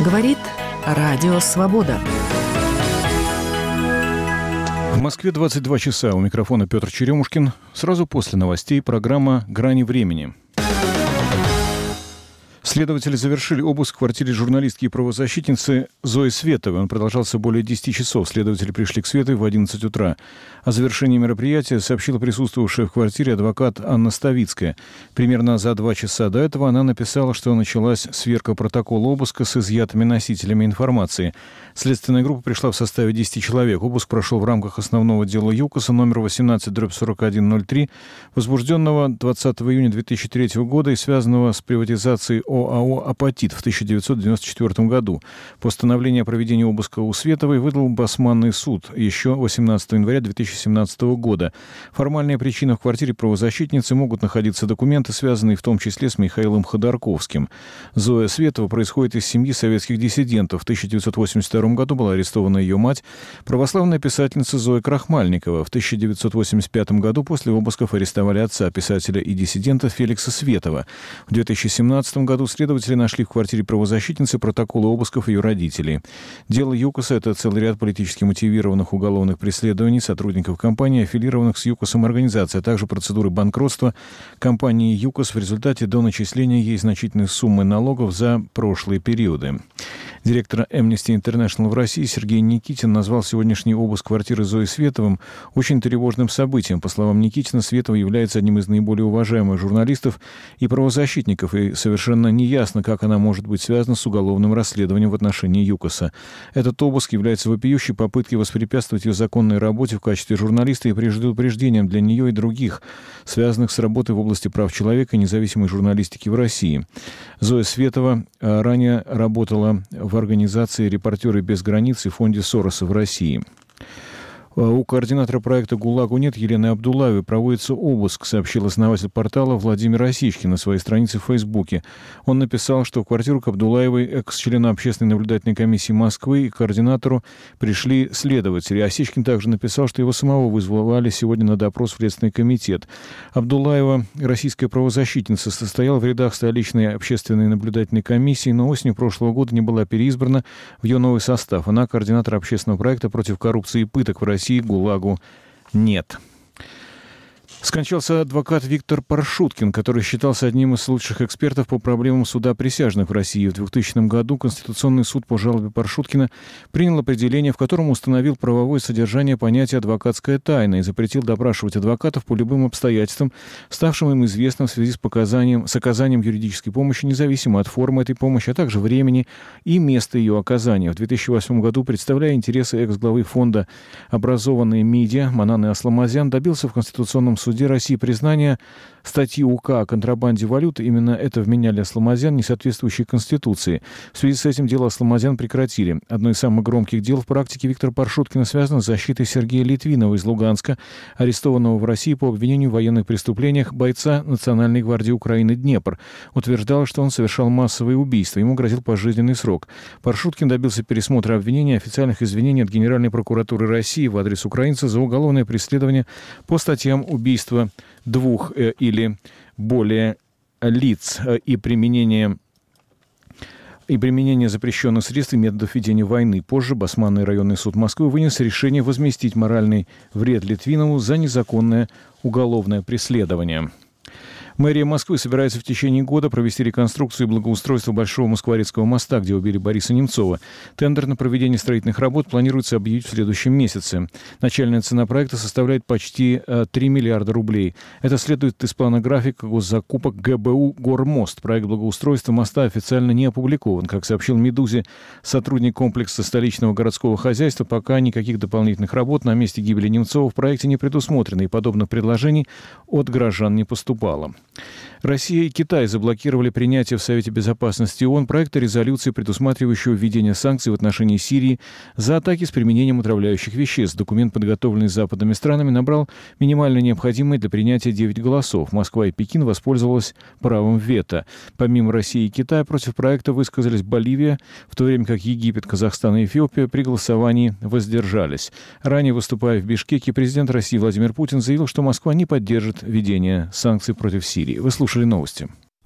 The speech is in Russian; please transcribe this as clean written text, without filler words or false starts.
Говорит Радио Свобода. В Москве 22 часа. У микрофона Петр Черемушкин. Сразу после новостей программа «Грани времени». Следователи завершили обыск в квартире журналистки и правозащитницы Зои Световой. Он продолжался более 10 часов. Следователи пришли к Световой в 11 утра. О завершении мероприятия сообщила присутствовавшая в квартире адвокат Анна Ставицкая. Примерно за 2 часа до этого она написала, что началась сверка протокола обыска с изъятыми носителями информации. Следственная группа пришла в составе 10 человек. Обыск прошел в рамках основного дела ЮКОСа номер 18/4103, возбужденного 20 июня 2003 года и связанного с приватизацией ОАО «Апатит» в 1994 году. Постановление о проведении обыска у Световой выдал Басманный суд еще 18 января 2017 года. Формальная причина: в квартире правозащитницы могут находиться документы, связанные в том числе с Михаилом Ходорковским. Зоя Светова происходит из семьи советских диссидентов. В 1982 году была арестована ее мать, православная писательница Зоя Крахмальникова. В 1985 году после обысков арестовали отца писателя и диссидента Феликса Светова. В 2017 году следователи нашли в квартире правозащитницы протоколы обысков ее родителей. Дело ЮКОСа — это целый ряд политически мотивированных уголовных преследований сотрудников компании, аффилированных с ЮКОСом организаций, а также процедуры банкротства компании ЮКОС в результате доначисления ей значительной суммы налогов за прошлые периоды. Директор Amnesty International в России Сергей Никитин назвал сегодняшний обыск квартиры Зои Световой очень тревожным событием. По словам Никитина, Светова является одним из наиболее уважаемых журналистов и правозащитников, и совершенно неясно, как она может быть связана с уголовным расследованием в отношении ЮКОСа. Этот обыск является вопиющей попыткой воспрепятствовать ее законной работе в качестве журналиста и предупреждением для нее и других, связанных с работой в области прав человека и независимой журналистики в России. Зоя Светова ранее работала в организации «Репортеры без границ» и фонде Сороса в России. У координатора проекта «ГУЛАГу нет» Елены Абдуллаевой проводится обыск, сообщил основатель портала Владимир Осичкин на своей странице в Фейсбуке. Он написал, что в квартиру к Абдуллаевой, экс-члену общественной наблюдательной комиссии Москвы, и координатору пришли следователи. Осичкин также написал, что его самого вызвали сегодня на допрос в Следственный комитет. Абдуллаева, российская правозащитница, состояла в рядах столичной общественной наблюдательной комиссии, но осенью прошлого года не была переизбрана в ее новый состав. Она координатор общественного проекта против коррупции и пыток в России «ГУЛАГу нет». Скончался адвокат Виктор Паршуткин, который считался одним из лучших экспертов по проблемам суда присяжных в России. В 2000 году Конституционный суд по жалобе Паршуткина принял определение, в котором установил правовое содержание понятия «адвокатская тайна» и запретил допрашивать адвокатов по любым обстоятельствам, ставшим им известным в связи с оказанием юридической помощи, независимо от формы этой помощи, а также времени и места ее оказания. В 2008 году, представляя интересы экс-главы фонда «Образованные МИДиа» Мананы Асламазян, добился в Конституционном суде России признания статьи УК о контрабанде валюты. Именно это вменяли Асламазян, не соответствующей Конституции. В связи с этим дело Асламазян прекратили. Одно из самых громких дел в практике Виктора Паршуткина связано с защитой Сергея Литвинова из Луганска, арестованного в России по обвинению в военных преступлениях бойца Национальной гвардии Украины Днепр. Утверждал, что он совершал массовые убийства. Ему грозил пожизненный срок. Паршуткин добился пересмотра обвинений и официальных извинений от Генеральной прокуратуры России в адрес украинца за уголовное преследование по статьям убийства двух или более лиц и применение запрещенных средств и методов ведения войны. Позже Басманный районный суд Москвы вынес решение возместить моральный вред Литвинову за незаконное уголовное преследование. Мэрия Москвы собирается в течение года провести реконструкцию и благоустройство Большого Москворецкого моста, где убили Бориса Немцова. Тендер на проведение строительных работ планируется объявить в следующем месяце. Начальная цена проекта составляет почти 3 миллиарда рублей. Это следует из плана графика госзакупок ГБУ «Гормост». Проект благоустройства моста официально не опубликован. Как сообщил «Медузе» сотрудник комплекса столичного городского хозяйства, пока никаких дополнительных работ на месте гибели Немцова в проекте не предусмотрено, и подобных предложений от горожан не поступало. Россия и Китай заблокировали принятие в Совете Безопасности ООН проекта резолюции, предусматривающего введение санкций в отношении Сирии за атаки с применением отравляющих веществ. Документ, подготовленный западными странами, набрал минимально необходимые для принятия 9 голосов. Москва и Пекин воспользовались правом вето. Помимо России и Китая против проекта высказались Боливия, в то время как Египет, Казахстан и Эфиопия при голосовании воздержались. Ранее, выступая в Бишкеке, президент России Владимир Путин заявил, что Москва не поддержит введение санкций против Сирии. Вы слушали новости.